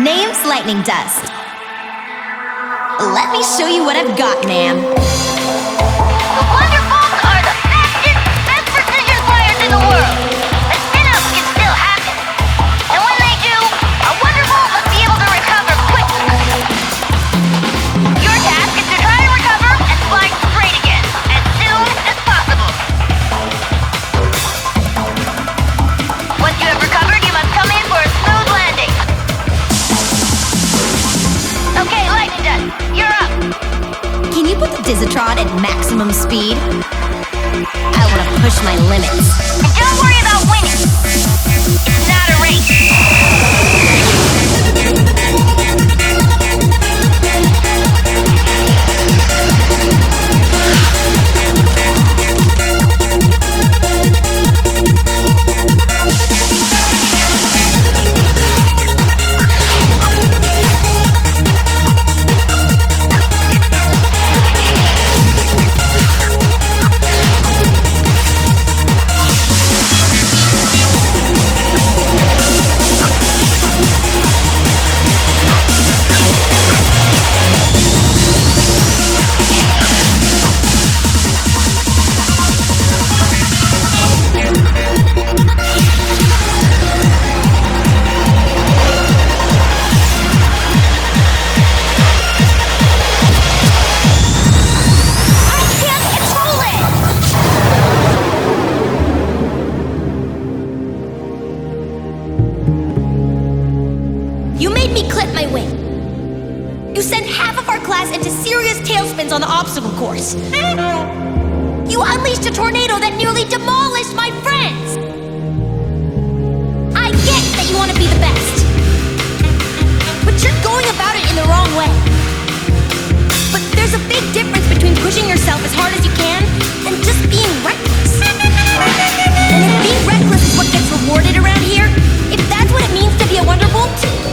Name's Lightning Dust. Let me show you what I've got, ma'am. The Wonderfuls are the fastest, best precision flyers in the world. A spin-up can still happen. And when they do, a Wonderful must be able to recover quickly. Your task is to try to recover and fly straight again, as soon as possible. Once you have recovered, you must come in for a smooth landing. Okay, Lightning Dust, you're up. Can you put the Dizzatron at maximum speed? I want to push my limits. And don't worry about winning. It's not a race. You made me clip my wing. You sent half of our class into serious tailspins on the obstacle course. You unleashed a tornado that nearly demolished my friends. I get that you want to be the best, but you're going about it in the wrong way. But there's a big difference between pushing yourself as hard as you can and just being reckless. And if being reckless is what gets rewarded around here, if that's what it means to be a Wonderbolt,